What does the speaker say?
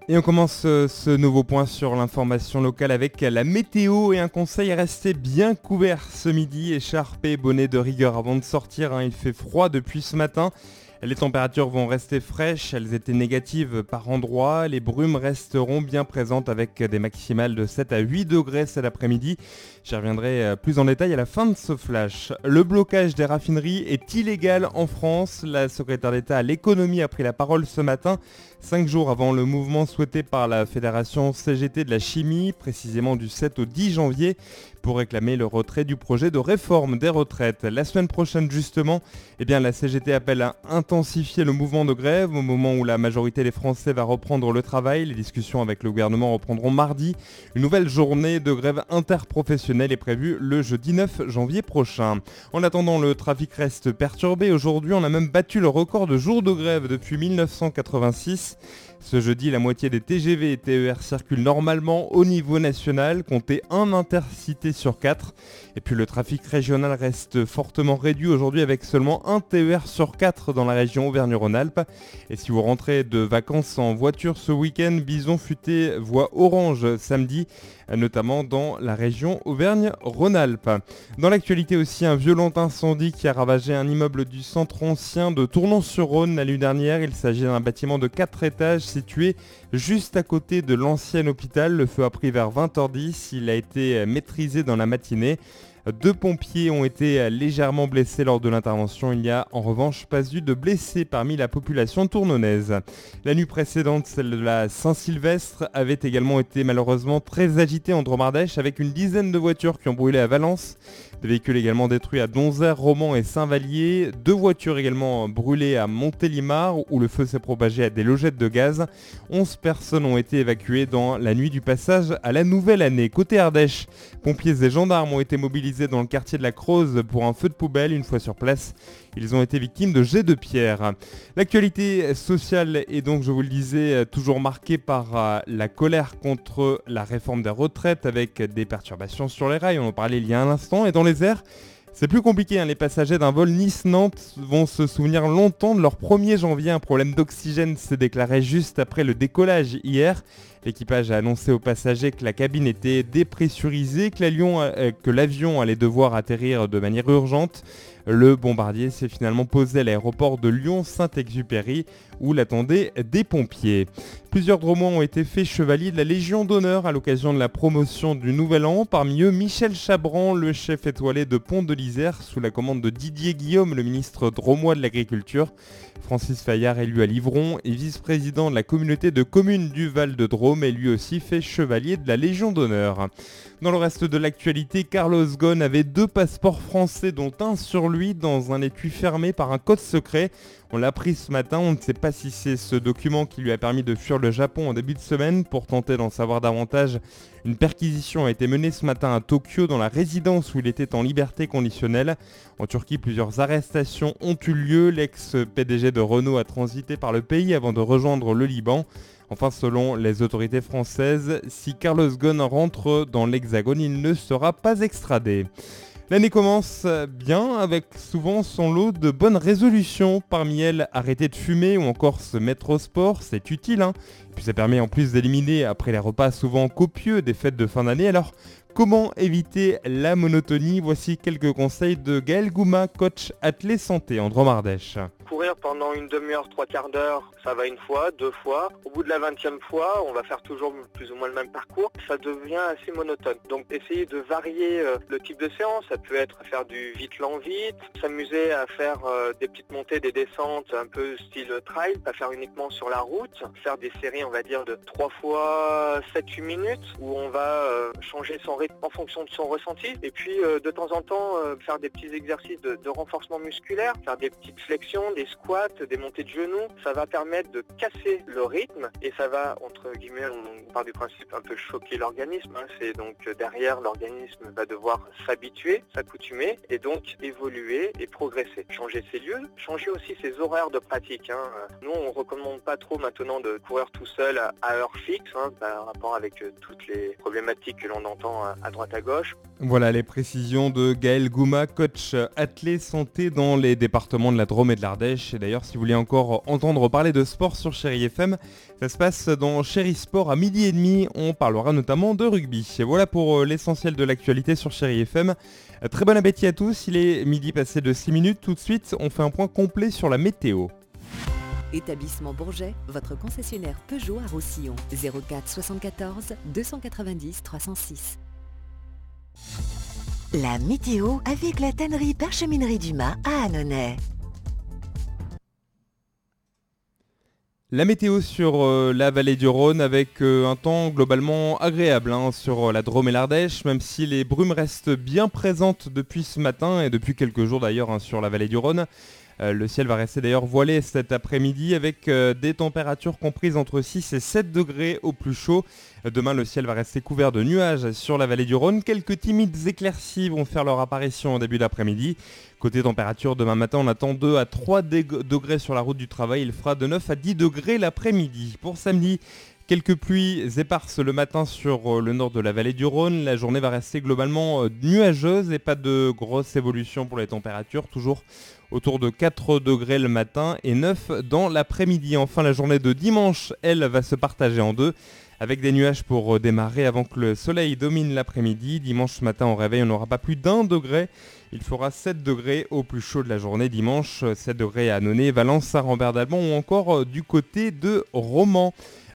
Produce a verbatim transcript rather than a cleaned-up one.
Et on commence euh, ce nouveau point sur l'information locale avec la météo et un conseil à rester bien couvert ce midi, écharpe et bonnet de rigueur avant de sortir, hein. Il fait froid depuis ce matin. Les températures vont rester fraîches, elles étaient négatives par endroits. Les brumes resteront bien présentes avec des maximales de sept à huit degrés cet après-midi. J'y reviendrai plus en détail à la fin de ce flash. Le blocage des raffineries est illégal en France. La secrétaire d'État à l'économie a pris la parole ce matin, cinq jours avant le mouvement souhaité par la Fédération C G T de la chimie, précisément du sept au dix janvier, pour réclamer le retrait du projet de réforme des retraites. La semaine prochaine justement, eh bien, la C G T appelle à intensifier le mouvement de grève au moment où la majorité des Français va reprendre le travail. Les discussions avec le gouvernement reprendront mardi. Une nouvelle journée de grève interprofessionnelle est prévue le jeudi neuf janvier prochain. En attendant, le trafic reste perturbé. Aujourd'hui, on a même battu le record de jours de grève depuis mille neuf cent quatre-vingt-six. Ce jeudi, la moitié des T G V et T E R circulent normalement au niveau national, comptez un intercité sur quatre. Et puis le trafic régional reste fortement réduit aujourd'hui avec seulement un T E R sur quatre dans la région Auvergne-Rhône-Alpes. Et si vous rentrez de vacances en voiture ce week-end, Bison Futé voie orange samedi, notamment dans la région Auvergne-Rhône-Alpes. Dans l'actualité aussi, un violent incendie qui a ravagé un immeuble du centre ancien de Tournon-sur-Rhône la nuit dernière. Il s'agit d'un bâtiment de quatre étages situé juste à côté de l'ancien hôpital. Le feu a pris vers vingt heures dix. Il a été maîtrisé dans la matinée. Deux pompiers ont été légèrement blessés lors de l'intervention. Il n'y a en revanche pas eu de blessés parmi la population tournonnaise. La nuit précédente, celle de la Saint-Sylvestre, avait également été malheureusement très agitée en Dromardèche avec une dizaine de voitures qui ont brûlé à Valence. Des véhicules également détruits à Donzère, Romans et Saint-Vallier. Deux voitures également brûlées à Montélimar où le feu s'est propagé à des logettes de gaz. Onze personnes ont été évacuées dans la nuit du passage à la nouvelle année. Côté Ardèche, pompiers et gendarmes ont été mobilisés dans le quartier de la Creuse pour un feu de poubelle. Une fois sur place, ils ont été victimes de jets de pierre. L'actualité sociale est donc, je vous le disais, toujours marquée par la colère contre la réforme des retraites avec des perturbations sur les rails. On en parlait il y a un instant. Et dans les airs, c'est plus compliqué, hein. Les passagers d'un vol Nice-Nantes vont se souvenir longtemps de leur premier janvier. Un problème d'oxygène s'est déclaré juste après le décollage hier. L'équipage a annoncé aux passagers que la cabine était dépressurisée, que l'avion, euh, que l'avion allait devoir atterrir de manière urgente. Le bombardier s'est finalement posé à l'aéroport de Lyon-Saint-Exupéry où l'attendaient des pompiers. Plusieurs Drômois ont été faits chevaliers de la Légion d'honneur à l'occasion de la promotion du Nouvel An. Parmi eux, Michel Chabran, le chef étoilé de Pont de l'Isère, sous la commande de Didier Guillaume, le ministre drômois de l'Agriculture. Francis Fayard, élu à Livron et vice-président de la communauté de communes du Val-de-Drôme, est lui aussi fait chevalier de la Légion d'honneur. Dans le reste de l'actualité, Carlos Ghosn avait deux passeports français, dont un sur lui dans un étui fermé par un code secret. On l'a appris ce matin, on ne sait pas si c'est ce document qui lui a permis de fuir le Japon en début de semaine. Pour tenter d'en savoir davantage, une perquisition a été menée ce matin à Tokyo dans la résidence où il était en liberté conditionnelle. En Turquie, plusieurs arrestations ont eu lieu. L'ex-P D G de Renault a transité par le pays avant de rejoindre le Liban. Enfin, selon les autorités françaises, si Carlos Ghosn rentre dans l'Hexagone, il ne sera pas extradé. L'année commence bien avec souvent son lot de bonnes résolutions. Parmi elles, arrêter de fumer ou encore se mettre au sport, c'est utile, hein. Et puis ça permet en plus d'éliminer, après les repas souvent copieux des fêtes de fin d'année. Alors, comment éviter la monotonie? Voici quelques conseils de Gaël Gouma, coach athlé santé en Dromardèche. Courir pendant une demi-heure, trois quarts d'heure, ça va une fois, deux fois. Au bout de la vingtième fois, on va faire toujours plus ou moins le même parcours. Ça devient assez monotone. Donc essayez de varier euh, le type de séance. Ça peut être faire du vite lent vite, s'amuser à faire euh, des petites montées, des descentes un peu style trail, pas faire uniquement sur la route. Faire des séries, on va dire, de trois fois sept huit minutes où on va euh, changer son rythme en fonction de son ressenti. Et puis euh, de temps en temps, euh, faire des petits exercices de, de renforcement musculaire, faire des petites flexions, des squats, des montées de genoux. Ça va permettre de casser le rythme et ça va, entre guillemets, on part du principe un peu choquer l'organisme. Hein. C'est donc euh, derrière, l'organisme va devoir s'habituer, s'accoutumer et donc évoluer et progresser. Changer ses lieux, changer aussi ses horaires de pratique. Hein. Nous, on recommande pas trop maintenant de courir tout seul à, à heure fixe, hein, par rapport avec euh, toutes les problématiques que l'on entend à, à droite à gauche. Voilà les précisions de Gaël Gouma, coach athlé santé dans les départements de la Drôme et de l'Ardèche. Et d'ailleurs, si vous voulez encore entendre parler de sport sur Chéri F M, ça se passe dans Chéri Sport à midi et demi. On parlera notamment de rugby. Et voilà pour l'essentiel de l'actualité sur Chéri F M. Très bon appétit à tous. Il est midi passé de six minutes. Tout de suite, on fait un point complet sur la météo. Établissement Bourget, votre concessionnaire Peugeot à Roussillon. zéro quatre soixante-quatorze deux cent quatre-vingt-dix trois cent six. La météo avec la tannerie Parcheminerie Dumas à Annonay. La météo sur euh, la vallée du Rhône avec euh, un temps globalement agréable hein, sur euh, la Drôme et l'Ardèche, même si les brumes restent bien présentes depuis ce matin et depuis quelques jours d'ailleurs hein, sur la vallée du Rhône. Euh, le ciel va rester d'ailleurs voilé cet après-midi avec euh, des températures comprises entre six et sept degrés au plus chaud. Euh, demain, le ciel va rester couvert de nuages sur la vallée du Rhône. Quelques timides éclaircies vont faire leur apparition au début d'après-midi. Côté température, demain matin, on attend deux à trois degrés sur la route du travail. Il fera de neuf à dix degrés l'après-midi. Pour samedi, quelques pluies éparses le matin sur le nord de la vallée du Rhône. La journée va rester globalement nuageuse et pas de grosse évolution pour les températures. Toujours autour de quatre degrés le matin et neuf dans l'après-midi. Enfin, la journée de dimanche, elle, va se partager en deux avec des nuages pour démarrer avant que le soleil domine l'après-midi. Dimanche matin au réveil, on n'aura pas plus d'un degré. Il fera sept degrés au plus chaud de la journée dimanche. sept degrés à Annonay, Valence, Saint-Rambert-d'Albon ou encore du côté de Romans.